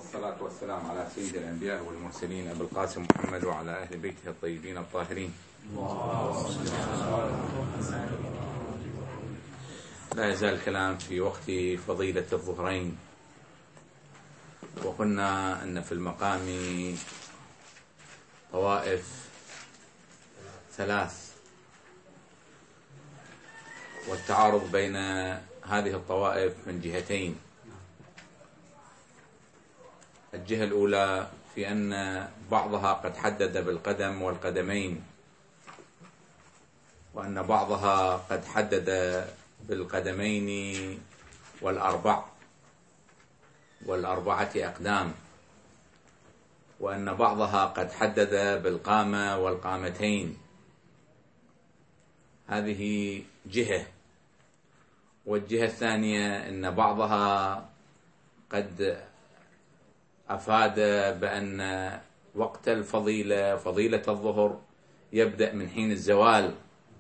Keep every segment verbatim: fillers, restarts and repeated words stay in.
والصلاة والسلام على سيد الأنبياء والمرسلين أبي القاسم محمد وعلى أهل بيته الطيبين الطاهرين. لا يزال الكلام في وقت فضيلة الظهرين، وقلنا أن في المقام طوائف ثلاث، والتعارض بين هذه الطوائف من جهتين. الجهة الأولى في أن بعضها قد حدد بالقدم والقدمين، وأن بعضها قد حدد بالقدمين والأربع والأربعة أقدام، وأن بعضها قد حدد بالقامة والقامتين. هذه جهة. والجهة الثانية أن بعضها قد أفاد بأن وقت الفضيلة فضيلة الظهر يبدأ من حين الزوال،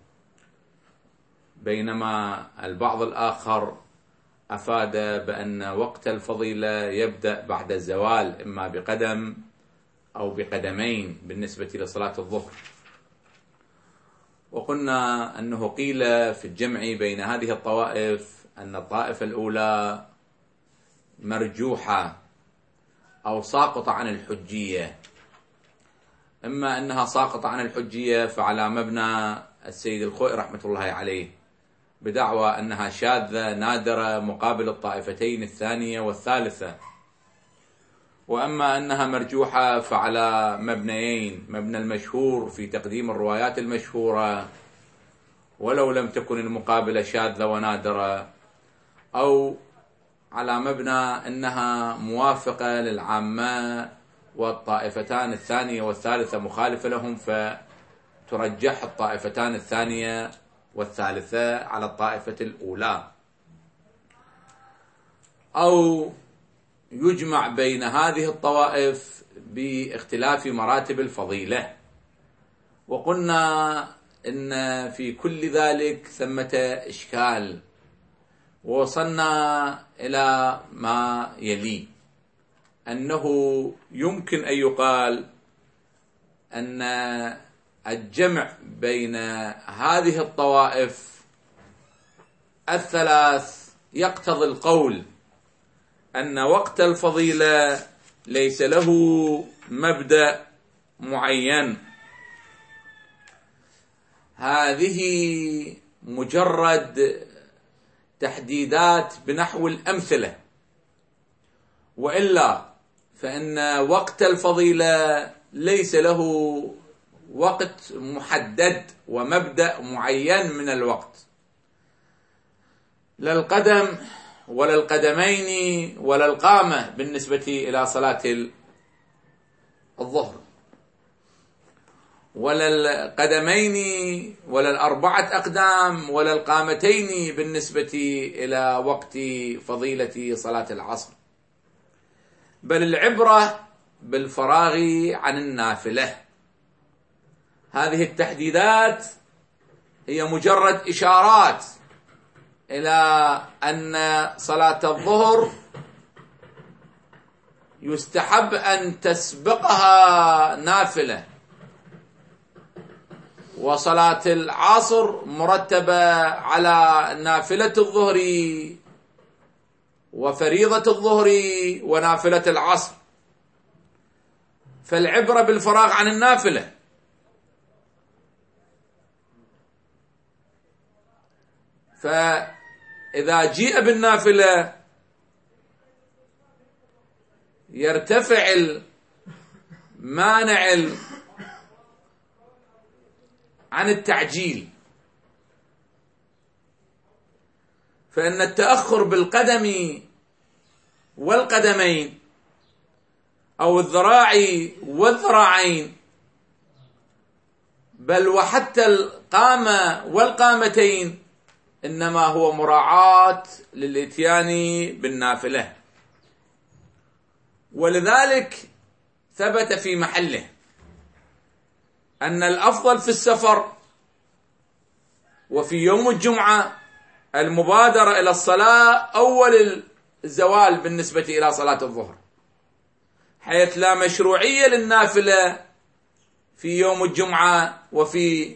بينما البعض الآخر أفاد بأن وقت الفضيلة يبدأ بعد الزوال، إما بقدم أو بقدمين بالنسبة لصلاة الظهر. وقلنا أنه قيل في الجمع بين هذه الطوائف أن الطائفة الأولى مرجوحة أو ساقطة عن الحجية. إما أنها ساقطة عن الحجية فعلى مبنى السيد الخوئي رحمة الله عليه بدعوى أنها شاذة نادرة مقابل الطائفتين الثانية والثالثة، وأما أنها مرجوحة فعلى مبنيين: مبنى المشهور في تقديم الروايات المشهورة ولو لم تكن المقابلة شاذة ونادرة، أو على مبنى أنها موافقة للعامة والطائفتان الثانية والثالثة مخالفة لهم، فترجح الطائفتان الثانية والثالثة على الطائفة الأولى، أو يجمع بين هذه الطوائف باختلاف مراتب الفضيلة. وقلنا إن في كل ذلك ثمة إشكال، ووصلنا إلى ما يلي: أنه يمكن أن يقال أن الجمع بين هذه الطوائف الثلاث يقتضي القول أن وقت الفضيلة ليس له مبدأ معين. هذه مجرد تحديدات بنحو الأمثلة، وإلا فإن وقت الفضيلة ليس له وقت محدد ومبدأ معين من الوقت، لا القدم ولا القدمين ولا القامة بالنسبة إلى صلاة الظهر، ولا القدمين ولا الأربعة أقدام ولا القامتين بالنسبة إلى وقت فضيلة صلاة العصر، بل العبرة بالفراغ عن النافلة. هذه التحديدات هي مجرد إشارات إلى أن صلاة الظهر يستحب أن تسبقها نافلة، وصلاة العصر مرتبة على نافلة الظهر وفريضة الظهر ونافلة العصر، فالعبرة بالفراغ عن النافلة. فإذا جيء بالنافلة يرتفع المانع عن التعجيل، فإن التأخر بالقدم والقدمين أو الذراع والذراعين، بل وحتى القامة والقامتين، إنما هو مراعاة للإتيان بالنافلة. ولذلك ثبت في محله أن الأفضل في السفر وفي يوم الجمعة المبادرة إلى الصلاة أول الزوال بالنسبة إلى صلاة الظهر، حيث لا مشروعية للنافلة في يوم الجمعة وفي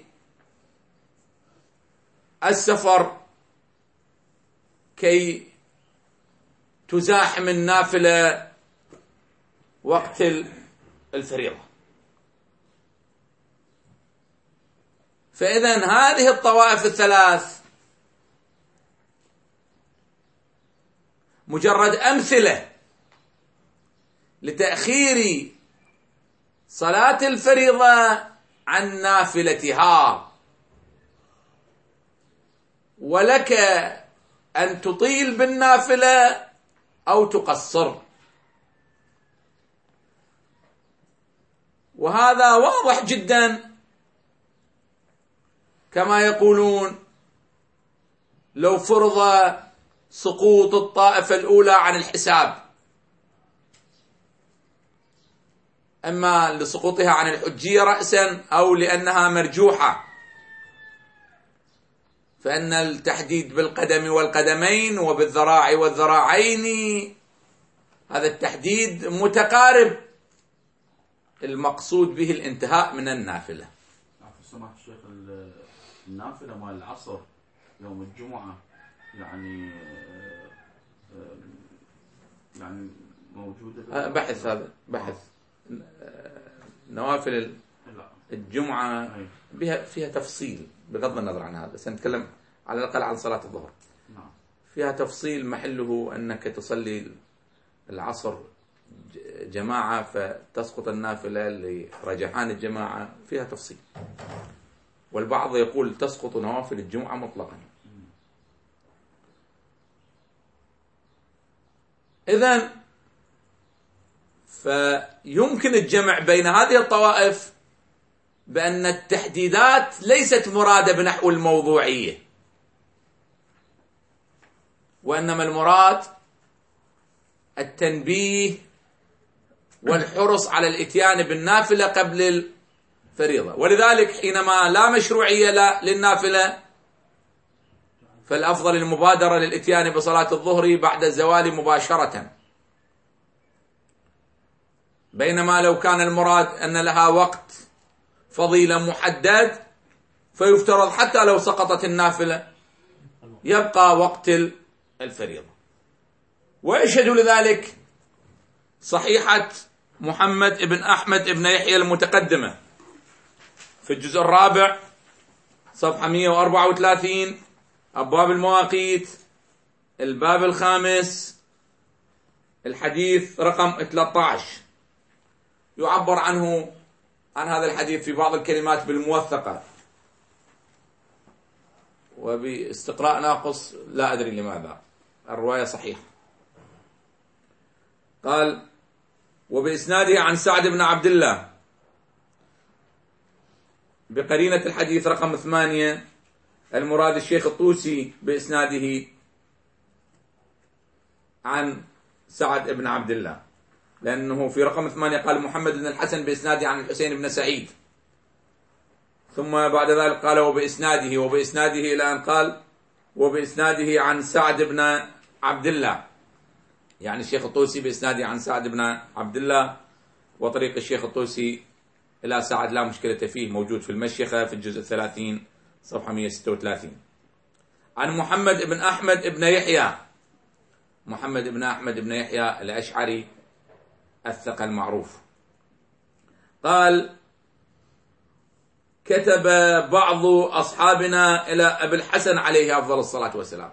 السفر كي تزاحم النافلة وقت الفريضة. فإذا هذه الطوائف الثلاث مجرد أمثلة لتأخير صلاة الفريضة عن نافلتها، ولك أن تطيل بالنافلة أو تقصر، وهذا واضح جدا كما يقولون لو فرض سقوط الطائفة الأولى عن الحساب، أما لسقوطها عن الحجية رأسا أو لأنها مرجوحة، فإن التحديد بالقدم والقدمين وبالذراع والذراعين هذا التحديد متقارب، المقصود به الانتهاء من النافلة. سماحة الشيخ، النافلة مال العصر يوم الجمعة يعني يعني موجودة بحث، هذا بحث نوافل الجمعة بها فيها تفصيل، بغض النظر عن هذا سنتكلم على الأقل عن صلاة الظهر، فيها تفصيل محله أنك تصلي العصر جماعة فتسقط النافلة لرجحان الجماعة، فيها تفصيل. والبعض يقول تسقط نوافل الجمعة مطلقا. إذن فيمكن الجمع بين هذه الطوائف بأن التحديدات ليست مرادة بنحو الموضوعية، وإنما المراد التنبيه والحرص على الاتيان بالنافلة قبل الفريضة. ولذلك حينما لا مشروعية للنافلة فالأفضل المبادرة للاتيان بصلاة الظهر بعد الزوال مباشرة، بينما لو كان المراد أن لها وقت فضيلة محدد فيفترض حتى لو سقطت النافلة يبقى وقت الفريضة. ويشهد لذلك صحيحة محمد بن أحمد بن يحيى المتقدمة في الجزء الرابع صفحة مئة وأربعة وثلاثين، أبواب المواقيت، الباب الخامس، الحديث رقم ثلاثة عشر، يعبر عنه عن هذا الحديث في بعض الكلمات بالموثقة وباستقراء ناقص لا أدري لماذا، الرواية صحيحة. قال: وبإسناده عن سعد بن عبد الله بقرينة الحديث رقم ثمانية، المراد الشيخ الطوسي بإسناده عن سعد بن عبد الله، لأنه في رقم ثمانية قال محمد بن الحسن بإسناده عن الحسين بن سعيد، ثم بعد ذلك قال وبإسناده وبإسناده إلى أن قال وبإسناده عن سعد بن عبد الله، يعني الشيخ الطوسي بإسناده عن سعد بن عبد الله، وطريق الشيخ الطوسي إلى سعد لا مشكلة فيه، موجود في المشيخة في الجزء الثلاثين صفحة مئة وستة وثلاثين. عن محمد بن أحمد بن يحيى، محمد بن أحمد بن يحيى الأشعري الثقة المعروف، قال: كتب بعض أصحابنا إلى أبي الحسن عليه أفضل الصلاة والسلام.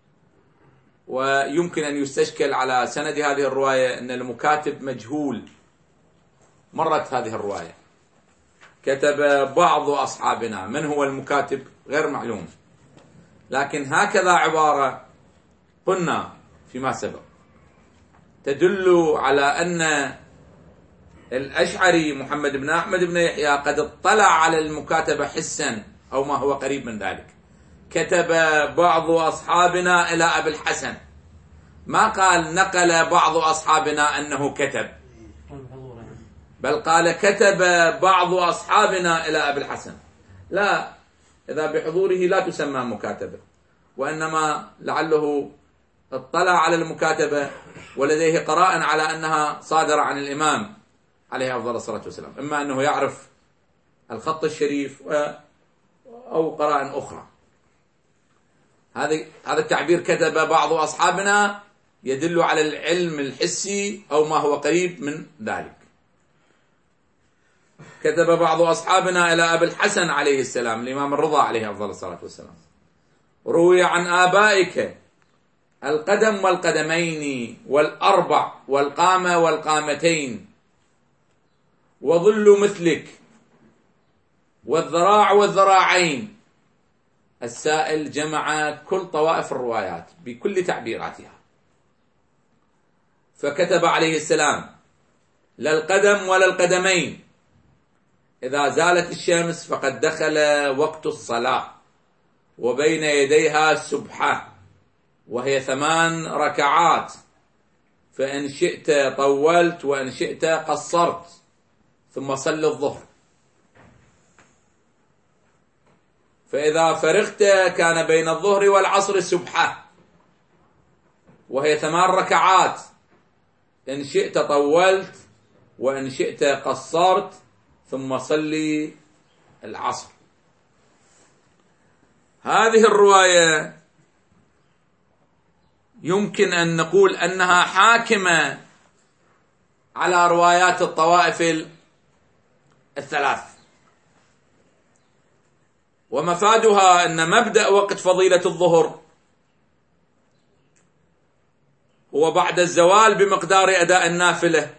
ويمكن أن يستشكل على سند هذه الرواية أن المكاتب مجهول، مرت هذه الرواية كتب بعض أصحابنا، من هو المكاتب غير معلوم، لكن هكذا عبارة قلنا فيما سبق تدل على أن الأشعري محمد بن أحمد بن يحيى قد اطلع على المكاتبة حسا أو ما هو قريب من ذلك. كتب بعض أصحابنا إلى أبي الحسن، ما قال نقل بعض أصحابنا أنه كتب، بل قال كتب بعض أصحابنا إلى أبي الحسن. لا، إذا بحضوره لا تسمى مكاتبة، وإنما لعله اطلع على المكاتبة ولديه قرائن على أنها صادرة عن الإمام عليه أفضل الصلاة والسلام، إما أنه يعرف الخط الشريف أو قرائن أخرى. هذا هذا التعبير كتب بعض أصحابنا يدل على العلم الحسي أو ما هو قريب من ذلك. كتب بعض أصحابنا إلى أبي الحسن عليه السلام الإمام الرضا عليه أفضل الصلاة والسلام: روي عن آبائك القدم والقدمين والأربع والقامة والقامتين وظل مثلك والذراع والذراعين. السائل جمع كل طوائف الروايات بكل تعبيراتها، فكتب عليه السلام: لا القدم ولا القدمين، إذا زالت الشمس فقد دخل وقت الصلاة، وبين يديها سبحة وهي ثمان ركعات، فإن شئت طولت وإن شئت قصرت، ثم صل الظهر، فإذا فرغت كان بين الظهر والعصر سبحة وهي ثمان ركعات، إن شئت طولت وإن شئت قصرت، ثم صلي العصر. هذه الرواية يمكن أن نقول أنها حاكمة على روايات الطوائف الثلاث، ومفادها أن مبدأ وقت فضيلة الظهر هو بعد الزوال بمقدار أداء النافلة،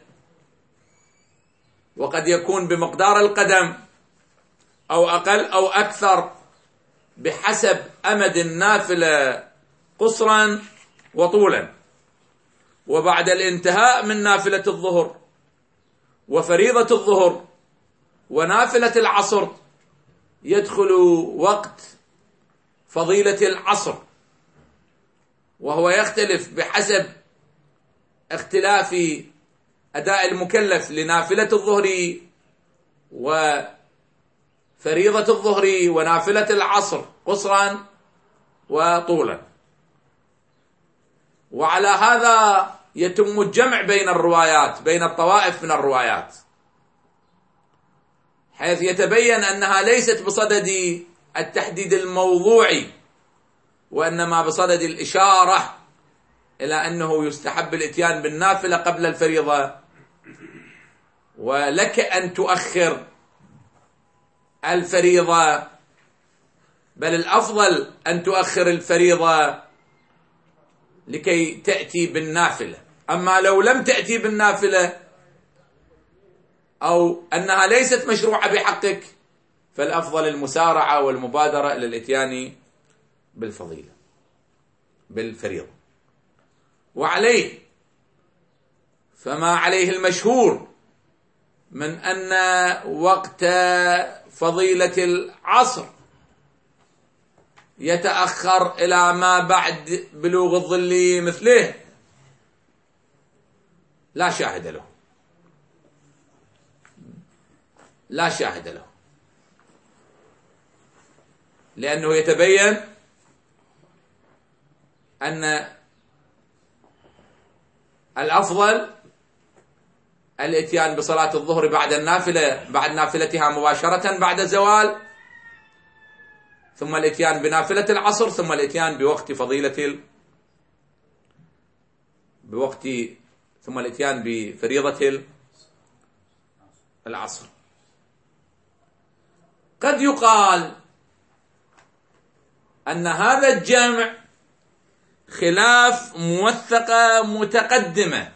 وقد يكون بمقدار القدم أو أقل أو أكثر بحسب أمد النافلة قصرا وطولا. وبعد الانتهاء من نافلة الظهر وفريضة الظهر ونافلة العصر يدخل وقت فضيلة العصر، وهو يختلف بحسب اختلاف أداء المكلف لنافلة الظهر وفريضة الظهر ونافلة العصر قصرا وطولا. وعلى هذا يتم الجمع بين الروايات، بين الطوائف من الروايات، حيث يتبين أنها ليست بصدد التحديد الموضوعي، وإنما بصدد الإشارة إلى أنه يستحب الإتيان بالنافلة قبل الفريضة، ولك أن تؤخر الفريضة، بل الأفضل أن تؤخر الفريضة لكي تأتي بالنافلة. أما لو لم تأتي بالنافلة أو أنها ليست مشروعة بحقك، فالأفضل المسارعة والمبادرة إلى الإتيان بالفضيلة بالفريضة. وعليه فما عليه المشهور من أن وقت فضيلة العصر يتأخر إلى ما بعد بلوغ الظل مثله لا شاهد له، لا شاهد له، لأنه يتبين أن الأفضل الاتيان بصلاة الظهر بعد النافلة بعد نافلتها مباشرة بعد الزوال، ثم الاتيان بنافلة العصر، ثم الاتيان بوقت فضيلة ال... بوقت ثم الاتيان بفريضة العصر. قد يقال أن هذا الجمع خلاف موثقة متقدمة،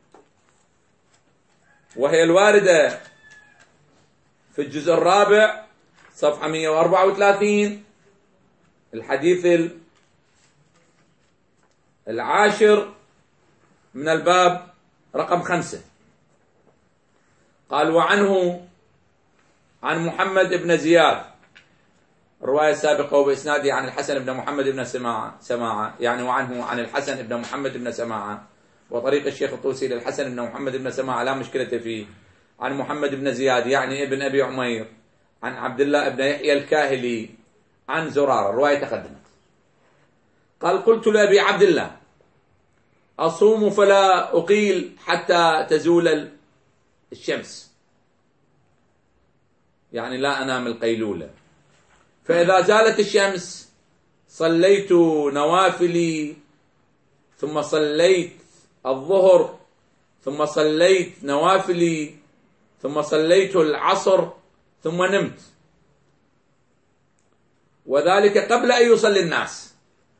وهي الواردة في الجزء الرابع صفحة مئة وأربعة وثلاثين، الحديث العاشر من الباب رقم خمسة. قال: وعنه عن محمد بن زياد، الرواية السابقة وبإسناده عن الحسن بن محمد بن سماعة سماعة يعني وعنه عن الحسن بن محمد بن سماعة، وطريق الشيخ الطوسي للحسن بن محمد بن سماعة لا مشكلة فيه، عن محمد بن زياد يعني ابن أبي عمير، عن عبد الله بن يحيى الكاهلي عن زرارة، الرواية تقدمت. قال: قلت لأبي عبد الله أصوم فلا أقيل حتى تزول الشمس، يعني لا أنام القيلولة. فإذا زالت الشمس صليت نوافلي، ثم صليت الظهر، ثم صليت نوافلي، ثم صليت العصر، ثم نمت، وذلك قبل أن يصلي الناس.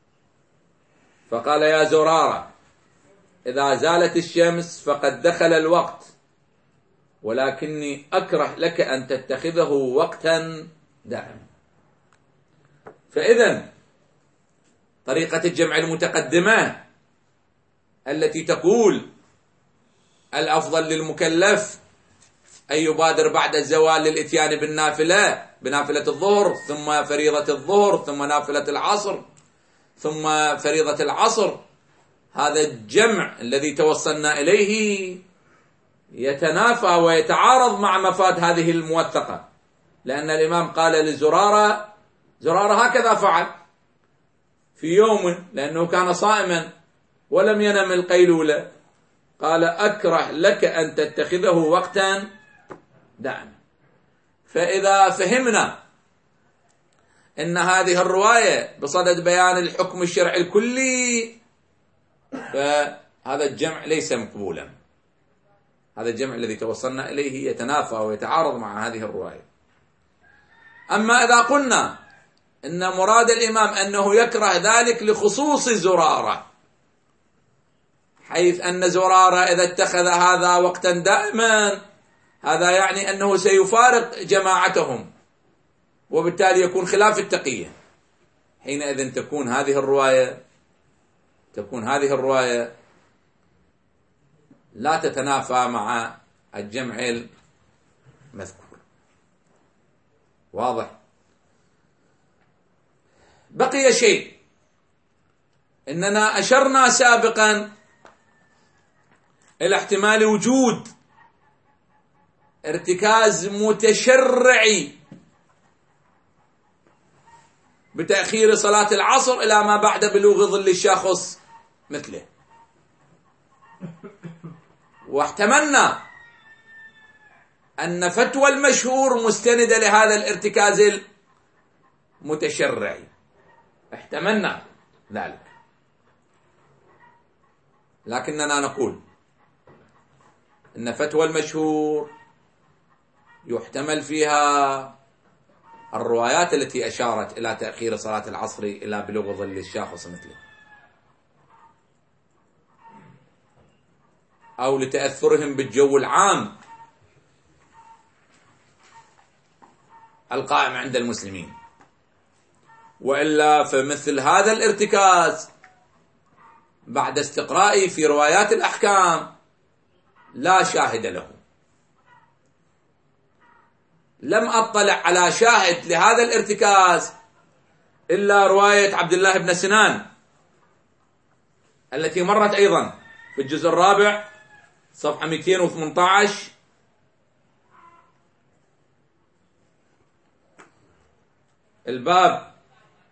فقال: يا زرارة، إذا زالت الشمس فقد دخل الوقت، ولكني أكره لك أن تتخذه وقتا دائما. فإذن طريقة الجمع المتقدمة التي تقول الأفضل للمكلف أن يبادر بعد الزوال للإتيان بالنافلة بنافلة الظهر، ثم فريضة الظهر، ثم نافلة العصر، ثم فريضة العصر، هذا الجمع الذي توصلنا إليه يتنافى ويتعارض مع مفاد هذه الموثقة، لأن الإمام قال لزرارة، زرارة هكذا فعل في يوم لأنه كان صائما ولم ينم القيلولة، قال: أكره لك أن تتخذه وقتا دائما. فإذا فهمنا أن هذه الرواية بصدد بيان الحكم الشرعي الكلي، فهذا الجمع ليس مقبولا. هذا الجمع الذي توصلنا إليه يتنافى ويتعارض مع هذه الرواية. أما إذا قلنا إن مراد الإمام أنه يكره ذلك لخصوص زرارة، حيث أن زرارة إذا اتخذ هذا وقتا دائما، هذا يعني أنه سيفارق جماعتهم، وبالتالي يكون خلاف التقية. حينئذ تكون هذه الرواية تكون هذه الرواية لا تتنافى مع الجمع المذكور. واضح؟ بقي شيء، إننا أشرنا سابقا إلى احتمال وجود ارتكاز متشرعي بتأخير صلاة العصر إلى ما بعد بلوغ ظل الشاخص مثله، واحتملنا أن فتوى المشهور مستندة لهذا الارتكاز المتشرعي، احتملنا ذلك، لكننا نقول إن فتوى المشهور يحتمل فيها الروايات التي أشارت إلى تأخير صلاة العصر إلى بلوغ ظل الشاخص مثله، أو لتأثرهم بالجو العام القائم عند المسلمين. وإلا فمثل هذا الارتكاز بعد استقرائي في روايات الأحكام لا شاهد له. لم أطلع على شاهد لهذا الارتكاز إلا رواية عبد الله بن سنان التي مرت أيضا في الجزء الرابع صفحة مئتين وثمانية عشر، الباب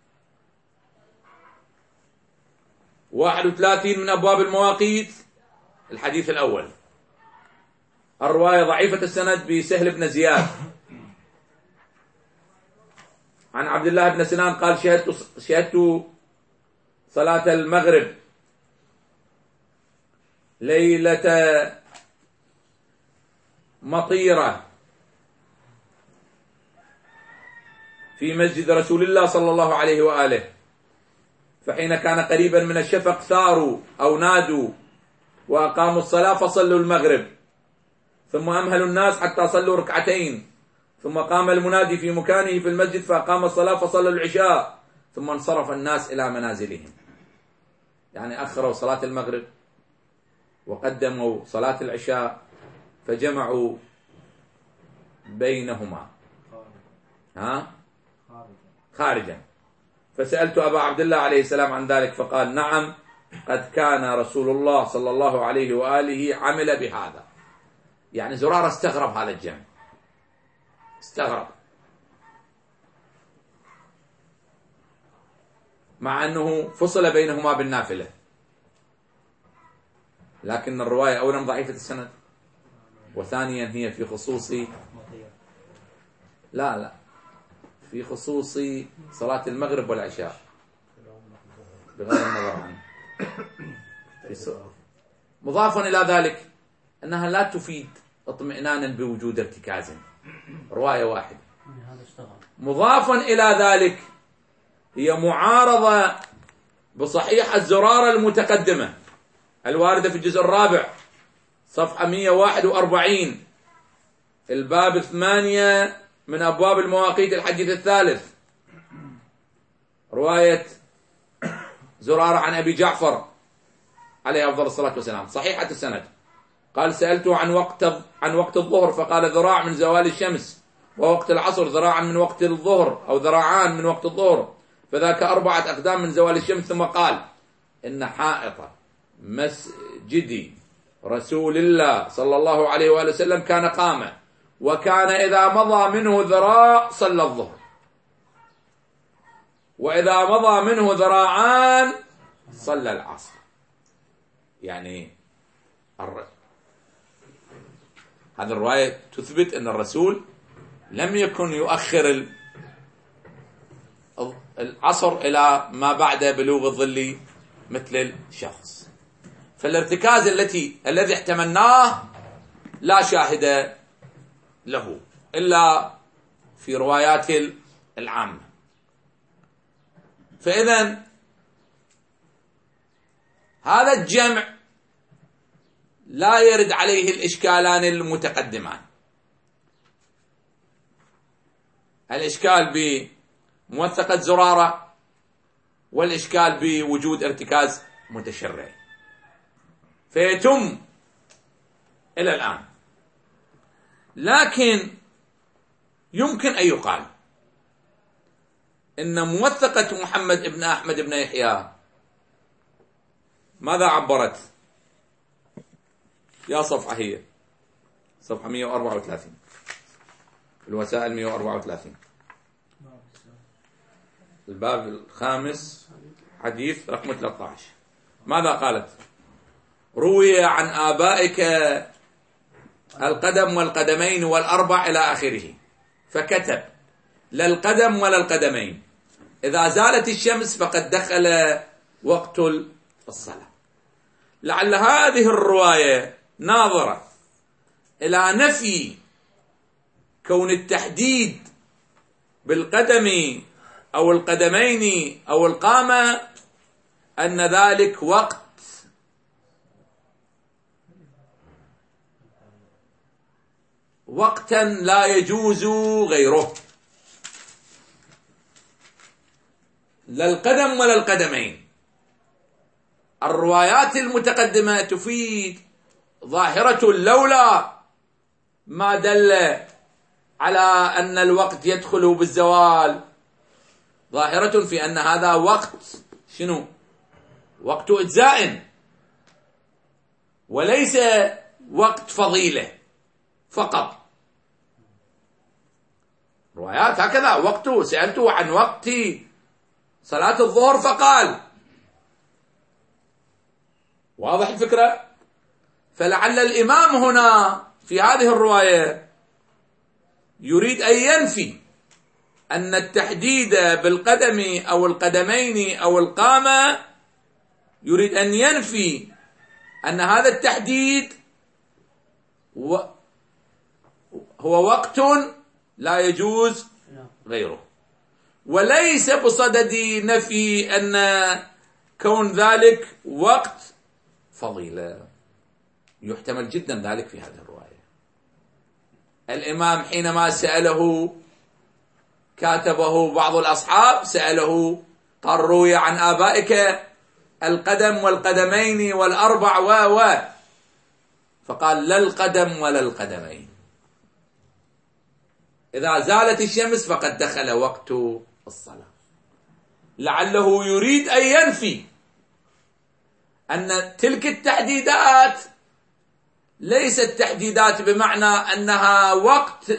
واحد وثلاثين من أبواب المواقيت، الحديث الأول. الرواية ضعيفة السند بسهل بن زياد عن عبد الله بن سنان قال: شهدت شهدت صلاة المغرب ليلة مطيرة في مسجد رسول الله صلى الله عليه وآله، فحين كان قريبا من الشفق ثاروا أو نادوا وأقاموا الصلاة فصلوا المغرب، ثم أمهلوا الناس حتى صلوا ركعتين، ثم قام المنادي في مكانه في المسجد فأقام الصلاة فصلوا العشاء، ثم انصرف الناس إلى منازلهم. يعني أخروا صلاة المغرب وقدموا صلاة العشاء فجمعوا بينهما ها خارجا. فسألت أبا عبد الله عليه السلام عن ذلك فقال: نعم، قد كان رسول الله صلى الله عليه وآله عمل بهذا. يعني زرارة استغرب هذا الجمع، استغرب، مع أنه فصل بينهما بالنافلة. لكن الرواية أولا ضعيفة السند، وثانيا هي في خصوص لا لا في خصوص صلاة المغرب والعشاء بغض النظر عنه. مضافا إلى ذلك أنها لا تفيد اطمئنانا بوجود ارتكاز، رواية واحدة. مضافا إلى ذلك هي معارضة بصحيح الزرارة المتقدمة الواردة في الجزء الرابع صفحة مئة وواحد وأربعين، الباب الثمانية من أبواب المواقيت الحديث الثالث، رواية زرارة عن أبي جعفر عليه أفضل الصلاة والسلام صحيحة السند، قال سألته عن وقت عن وقت الظهر فقال ذراع من زوال الشمس، ووقت العصر ذراعا من وقت الظهر أو ذراعان من وقت الظهر، فذاك أربعة أقدام من زوال الشمس. ثم قال إن حائط مسجد رسول الله صلى الله عليه وآله وسلم كان قامة، وكان إذا مضى منه ذراع صلى الظهر، وإذا مضى منه ذراعان صلى العصر. يعني الر... هذه الرواية تثبت أن الرسول لم يكن يؤخر ال... العصر إلى ما بعد بلوغ الظل مثل الشخص. فالارتكاز التي الذي احتملناه لا شاهد له إلا في روايات العامة. فإذا هذا الجمع لا يرد عليه الإشكالان المتقدمان، الإشكال بموثقة زرارة والإشكال بوجود ارتكاز متشرع. فيتم إلى الآن، لكن يمكن أن يقال إن موثقة محمد بن أحمد بن يحيى ماذا عبرت؟ يا صفحة هي صفحة مئة وأربعة وثلاثين، الوسائل مئة وأربعة وثلاثين، الباب الخامس حديث رقم ثلاثة عشر. ماذا قالت؟ روي عن آبائك القدم والقدمين والأربع إلى آخره، فكتب لا القدم ولا القدمين، إذا زالت الشمس فقد دخل وقت الصلاة. لعل هذه الرواية ناظرة إلى نفي كون التحديد بالقدم أو القدمين أو القامة أن ذلك وقت وقتا لا يجوز غيره، لا القدم ولا القدمين. الروايات المتقدمة تفيد ظاهرة لولا ما دل على أن الوقت يدخل بالزوال، ظاهرة في أن هذا وقت شنو؟ وقت إجزاء وليس وقت فضيلة فقط. روايات هكذا وقته، سألته عن وقت صلاة الظهر فقال، واضح الفكرة؟ فلعل الإمام هنا في هذه الرواية يريد أن ينفي أن التحديد بالقدم أو القدمين أو القامة، يريد أن ينفي أن هذا التحديد هو وقت لا يجوز غيره، وليس بصدد نفي أن كون ذلك وقت فضيلة. يحتمل جدا ذلك في هذه الرواية. الإمام حينما سأله كاتبه بعض الأصحاب سأله قال روي عن آبائك القدم والقدمين والأربع و و فقال لا القدم ولا القدمين، إذا زالت الشمس فقد دخل وقت الصلاة. لعله يريد أن ينفي أن تلك التحديدات ليست تحديدات بمعنى أنها وقت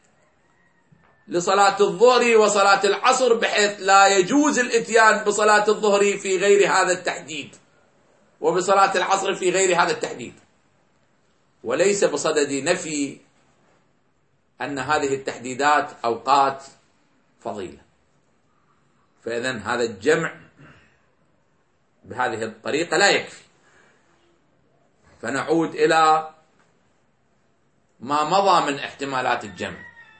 لصلاة الظهر وصلاة العصر، بحيث لا يجوز الاتيان بصلاة الظهر في غير هذا التحديد، وبصلاة العصر في غير هذا التحديد، وليس بصدد نفي أن هذه التحديدات أوقات فضيلة. فإذن هذا الجمع بهذه الطريقة لا يكفي. فنعود إلى ما مضى من احتمالات الجمع،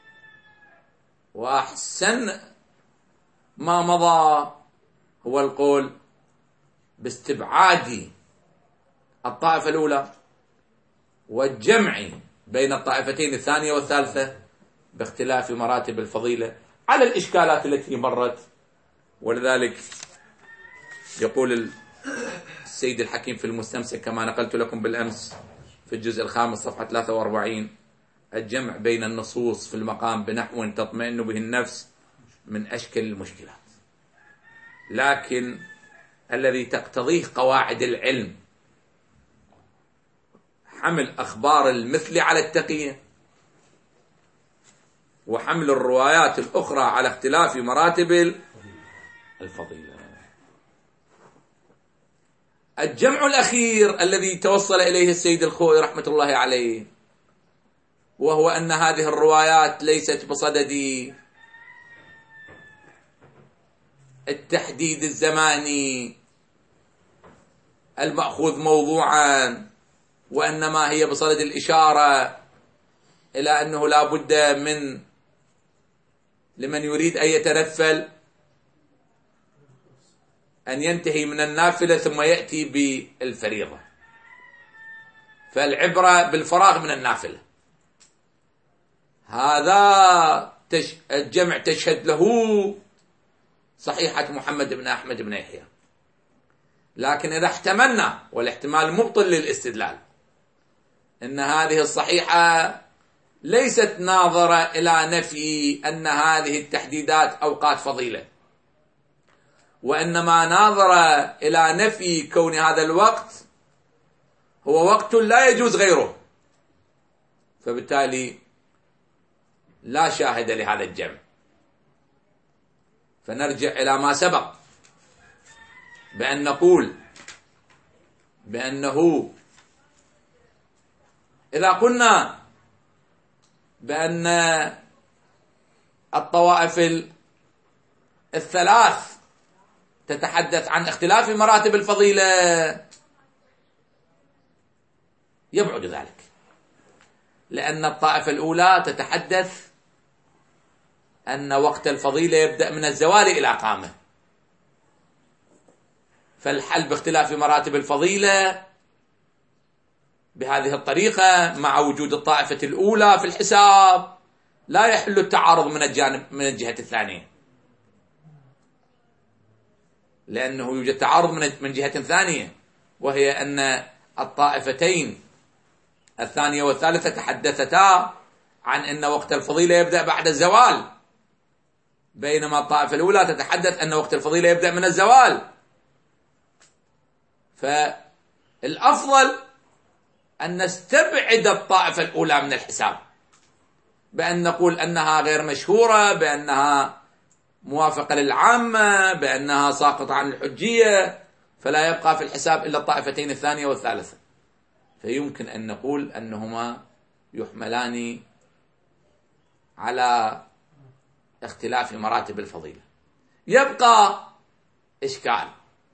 وأحسن ما مضى هو القول باستبعاد الطائفة الأولى والجمع بين الطائفتين الثانية والثالثة باختلاف مراتب الفضيلة على الإشكالات التي مرت. ولذلك يقول السيد الحكيم في المستمسك كما نقلت لكم بالأمس في الجزء الخامس صفحة ثلاثة وأربعين: الجمع بين النصوص في المقام بنحو تطمئن به النفس من أشكل المشكلات، لكن الذي تقتضيه قواعد العلم حمل أخبار المثل على التقية، وحمل الروايات الأخرى على اختلاف مراتب الفضيلة. الجمع الأخير الذي توصل إليه السيد الخوئي رحمة الله عليه، وهو أن هذه الروايات ليست بصدد التحديد الزماني المأخوذ موضوعا، وإنما هي بصدد الإشارة إلى أنه لا بد من لمن يريد أن يتنفل أن ينتهي من النافلة ثم يأتي بالفريضة، فالعبرة بالفراغ من النافلة. هذا الجمع تشهد له صحيحة محمد بن أحمد بن يحيى، لكن إذا احتملنا، والاحتمال مبطل للاستدلال، أن هذه الصحيحة ليست ناظرة إلى نفي أن هذه التحديدات أوقات فضيلة، وإنما ناظرة إلى نفي كون هذا الوقت هو وقت لا يجوز غيره، فبالتالي لا شاهد لهذا الجمع. فنرجع إلى ما سبق بأن نقول بأنه إذا قلنا بأن الطوائف الثلاث تتحدث عن اختلاف مراتب الفضيلة، يبعد ذلك، لأن الطائفة الأولى تتحدث أن وقت الفضيلة يبدأ من الزوال إلى قامة، فالحل باختلاف مراتب الفضيلة بهذه الطريقة مع وجود الطائفة الأولى في الحساب لا يحل التعارض من الجانب من الجهة الثانية، لأنه يوجد تعارض من جهة ثانية، وهي أن الطائفتين الثانية والثالثة تحدثتا عن أن وقت الفضيلة يبدأ بعد الزوال، بينما الطائفة الأولى تتحدث أن وقت الفضيلة يبدأ من الزوال. فالأفضل أن نستبعد الطائفة الأولى من الحساب بأن نقول أنها غير مشهورة، بأنها موافقة للعامة، بأنها ساقطة عن الحجية، فلا يبقى في الحساب إلا الطائفتين الثانية والثالثة. فيمكن أن نقول أنهما يحملان على اختلاف مراتب الفضيلة. يبقى إشكال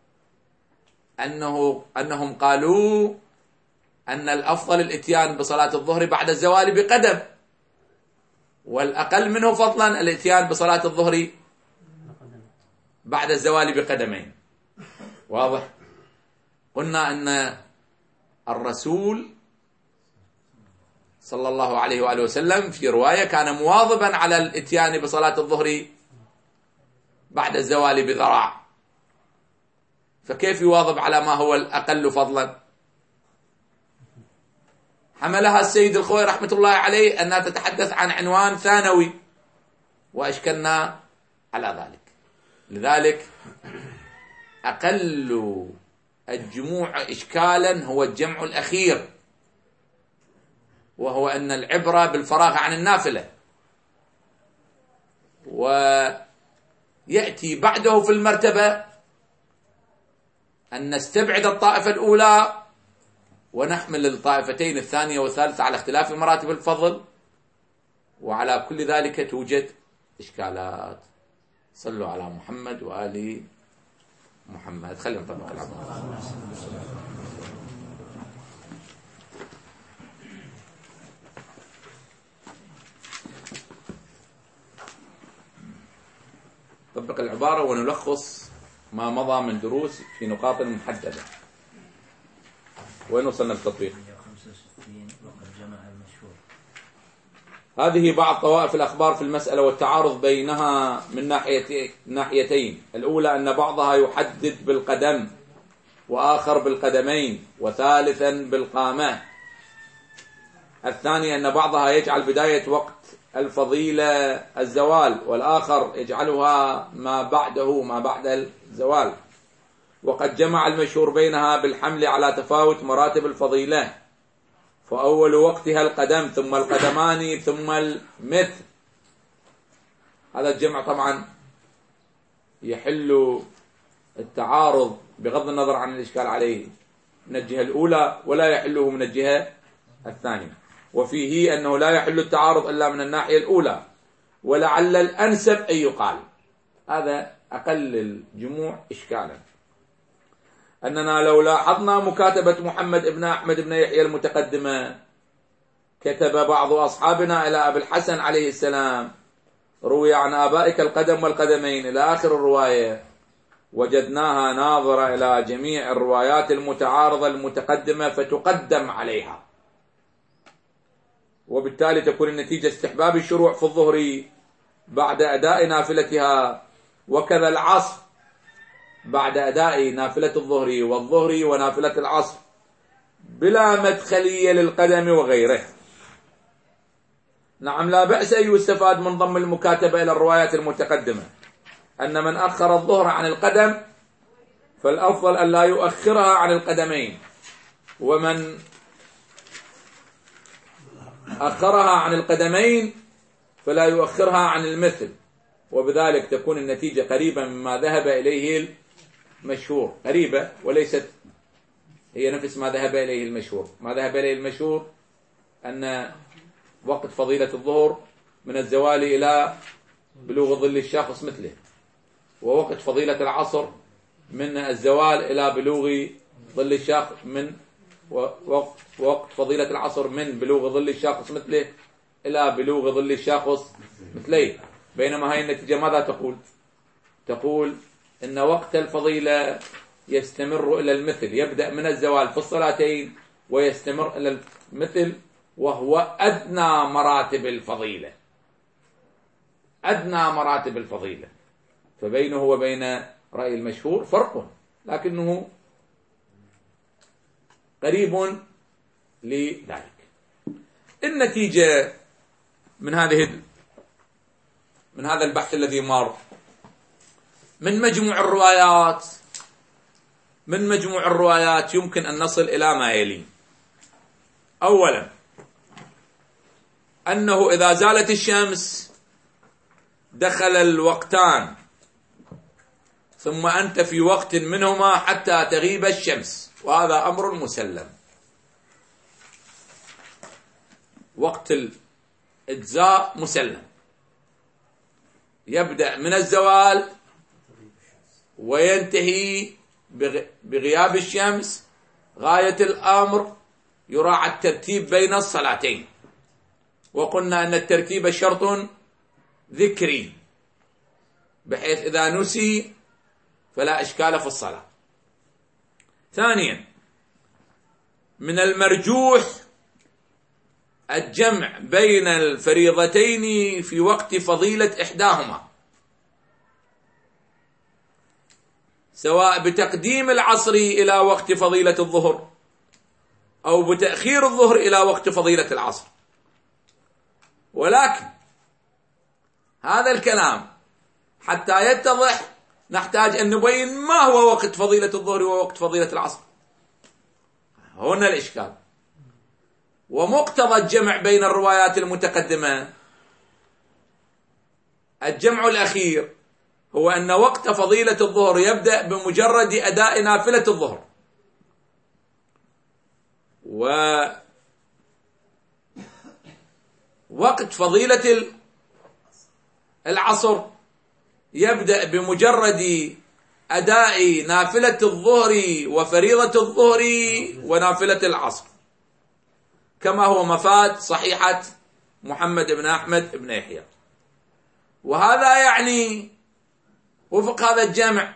أنه أنهم قالوا أن الأفضل الاتيان بصلاة الظهر بعد الزوال بقدم، والأقل منه فضلا الاتيان بصلاة الظهر بعد الزوال بقدمين. واضح؟ قلنا أن الرسول صلى الله عليه وآله وسلم في رواية كان مواظبا على الاتيان بصلاة الظهر بعد الزوال بذراع، فكيف يواظب على ما هو الأقل فضلا؟ حملها السيد الخوئي رحمة الله عليه أنها تتحدث عن عنوان ثانوي، وأشكلنا على ذلك. لذلك أقل الجموع إشكالا هو الجمع الأخير، وهو أن العبرة بالفراغ عن النافلة، ويأتي بعده في المرتبة أن نستبعد الطائفة الأولى ونحمل الطائفتين الثانية والثالثة على اختلاف مراتب الفضل، وعلى كل ذلك توجد إشكالات. صلوا على محمد وآل محمد. خلينا نطبق العمل. نطبق العبارة ونلخص ما مضى من دروس في نقاط محددة. وين وصلنا بالتطبيق؟ هذه بعض طوائف الأخبار في المسألة والتعارض بينها من ناحيتين. الأولى أن بعضها يحدد بالقدم وآخر بالقدمين وثالثا بالقامة. الثانية أن بعضها يجعل بداية وقت الفضيلة الزوال والآخر يجعلها ما بعده ما بعد الزوال، وقد جمع المشهور بينها بالحمل على تفاوت مراتب الفضيلة، فأول وقتها القدم ثم القدمان ثم المثل. هذا الجمع طبعا يحل التعارض بغض النظر عن الإشكال عليه من الجهة الأولى، ولا يحله من الجهة الثانية. وفيه أنه لا يحل التعارض إلا من الناحية الأولى، ولعل الأنسب أن يقال، هذا أقل الجموع إشكالا، أننا لو لاحظنا مكاتبة محمد بن أحمد بن يحيى المتقدمة، كتب بعض أصحابنا إلى أبي الحسن عليه السلام: روي عن آبائك القدم والقدمين إلى آخر الرواية، وجدناها ناظرة إلى جميع الروايات المتعارضة المتقدمة فتقدم عليها، وبالتالي تكون النتيجة استحباب الشروع في الظهر بعد أداء نافلتها، وكذا العصر بعد أداء نافلة الظهر والظهر ونافلة العصر بلا مدخلية للقدم وغيره. نعم، لا بأس أن يستفاد من ضم المكاتبة إلى الروايات المتقدمة أن من أخر الظهر عن القدم فالأفضل أن لا يؤخرها عن القدمين، ومن أخرها عن القدمين فلا يؤخرها عن المثل، وبذلك تكون النتيجة قريبة مما ذهب إليه المشهور، قريبة وليست هي نفس ما ذهب إليه المشهور. ما ذهب إليه المشهور أن وقت فضيلة الظهر من الزوال إلى بلوغ ظل الشاخص مثله، ووقت فضيلة العصر من الزوال إلى بلوغ ظل الشاخص من وقت وقت فضيلة العصر من بلوغ ظل الشاخص مثله إلى بلوغ ظل الشاخص مثليه. بينما هاي النتيجة ماذا تقول؟ تقول إن وقت الفضيلة يستمر إلى المثل، يبدأ من الزوال في الصلاتين ويستمر إلى المثل، وهو أدنى مراتب الفضيلة، أدنى مراتب الفضيلة. فبينه وبين رأي المشهور فرق، لكنه قريب لذلك. النتيجة من هذه من هذا البحث الذي مر من مجموع الروايات من مجموع الروايات يمكن أن نصل إلى ما يلي: أولا، أنه إذا زالت الشمس دخل الوقتان، ثم أنت في وقت منهما حتى تغيب الشمس، وهذا أمر مسلم. وقت الإجزاء مسلم، يبدأ من الزوال وينتهي بغياب الشمس. غاية الأمر يراعى الترتيب بين الصلاتين، وقلنا أن الترتيب شرط ذكري، بحيث إذا نسي فلا إشكال في الصلاة. ثانيا، من المرجوح الجمع بين الفريضتين في وقت فضيلة إحداهما، سواء بتقديم العصر إلى وقت فضيلة الظهر أو بتأخير الظهر إلى وقت فضيلة العصر. ولكن هذا الكلام حتى يتضح نحتاج أن نبين ما هو وقت فضيلة الظهر ووقت فضيلة العصر. هنا الإشكال. ومقتضى الجمع بين الروايات المتقدمة الجمع الأخير هو أن وقت فضيلة الظهر يبدأ بمجرد أداء نافلة الظهر، ووقت فضيلة العصر يبدأ بمجرد أداء نافلة الظهر وفريضة الظهر ونافلة العصر، كما هو مفاد صحيحة محمد بن أحمد بن يحيى. وهذا يعني وفق هذا الجمع،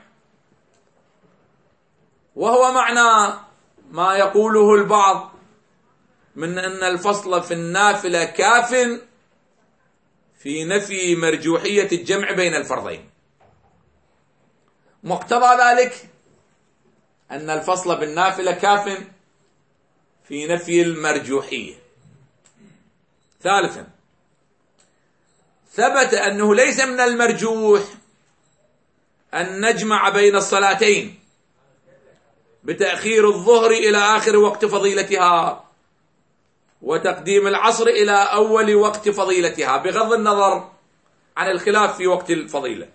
وهو معنى ما يقوله البعض من أن الفصل في النافلة كاف في نفي مرجوحية الجمع بين الفرضين. مقتضى ذلك أن الفصل بالنافلة كاف في نفي المرجوحية. ثالثا، ثبت أنه ليس من المرجوح أن نجمع بين الصلاتين بتأخير الظهر إلى آخر وقت فضيلتها وتقديم العصر إلى أول وقت فضيلتها، بغض النظر عن الخلاف في وقت الفضيلة.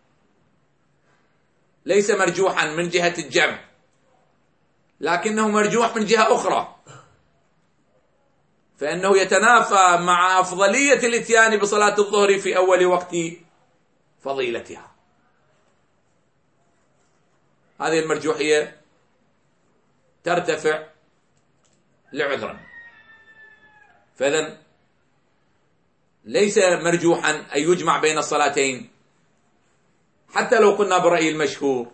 ليس مرجوحا من جهة الجمع، لكنه مرجوح من جهة أخرى، فإنه يتنافى مع أفضلية الإتيان بصلاة الظهر في أول وقت فضيلتها. هذه المرجوحية ترتفع لعذرا، فإذن ليس مرجوحا أن يجمع بين الصلاتين، حتى لو كنا برأي المشهور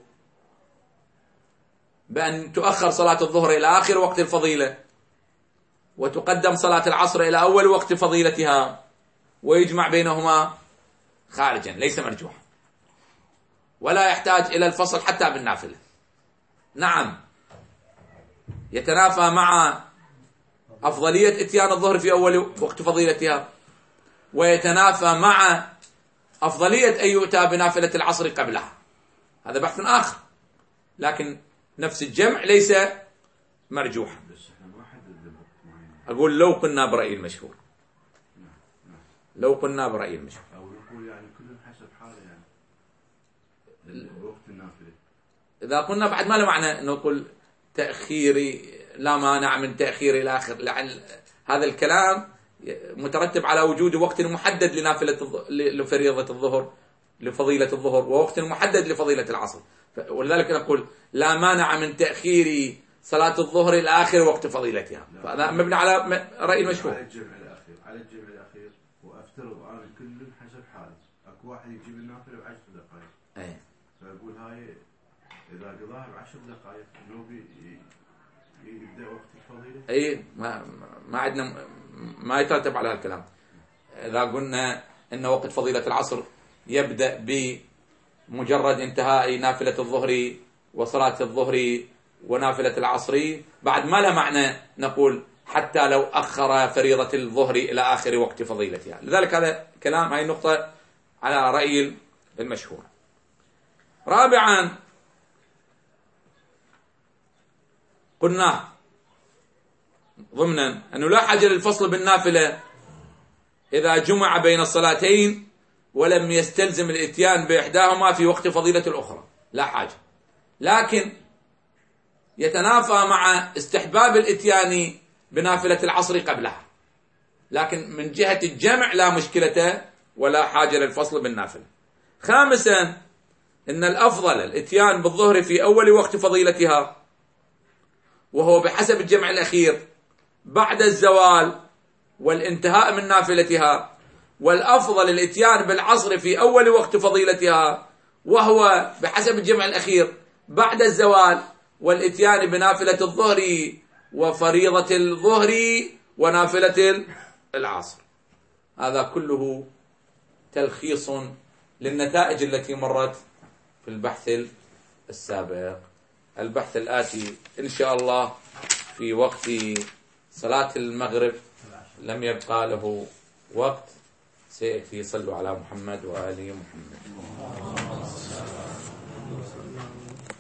بأن تؤخر صلاة الظهر إلى آخر وقت الفضيلة وتقدم صلاة العصر إلى أول وقت فضيلتها ويجمع بينهما خارجا، ليس مرجوحا، ولا يحتاج إلى الفصل حتى بالنافلة. نعم، يتنافى مع أفضلية إتيان الظهر في أول وقت فضيلتها، ويتنافى مع أفضلية أن يؤتى بنافلة العصر قبلها، هذا بحث آخر، لكن نفس الجمع ليس مرجوحا. أقول لو كنا برأي المشهور، لو كنا برأي المشهور، أو نقول يعني كل حسب حاله، يعني وقت النافلة. إذا قلنا بعد ما له معنى نقول تأخيري، لا مانع من تأخير إلى آخر، لأن هذا الكلام مترتب على وجود وقت محدد لنافلة لفريضة الظهر لفضيلة الظهر، ووقت محدد لفضيلة العصر، ولذلك نقول لا مانع من تأخير صلاة الظهر إلى آخر وقت فضيلتها. فهذا مبني على رأي المشهور. على الجمع الأخير، على الجمع الأخير، وأفترض أنا كل حسب حاله. أكو واحد يجيب النافلة بعشر دقائق. أي. فأقول هاي إذا قضاها بعشر دقائق إنه يبدأ وقت الفضيلة. أي، ما ما عندنا ما يترتب على هالكلام. إذا قلنا إن وقت فضيلة العصر يبدأ بمجرد انتهاء نافلة الظهر وصلاة الظهر ونافلة العصر، بعد ما له معنى نقول حتى لو أخر فريضة الظهر إلى آخر وقت فضيلتها. لذلك هذا كلام، هاي النقطة على رأي المشهور. رابعا، قلنا ضمنا أنه لا حاجة للفصل بالنافلة إذا جمع بين الصلاتين ولم يستلزم الإتيان بإحداهما في وقت فضيلة الأخرى، لا حاجة، لكن يتنافى مع استحباب الإتيان بنافلة العصر قبلها، لكن من جهة الجمع لا مشكلة ولا حاجة للفصل بالنافلة. خامسا، إن الأفضل الإتيان بالظهر في أول وقت فضيلتها، وهو بحسب الجمع الأخير بعد الزوال والانتهاء من نافلتها، والأفضل الإتيان بالعصر في أول وقت فضيلتها، وهو بحسب الجمع الأخير بعد الزوال والإتيان بنافلة الظهر وفريضة الظهر ونافلة العصر. هذا كله تلخيص للنتائج التي مرت في البحث السابق. البحث الآتي إن شاء الله في وقت صلاة المغرب، لم يبقى له وقت، سيأتي. صلوا على محمد وآل محمد.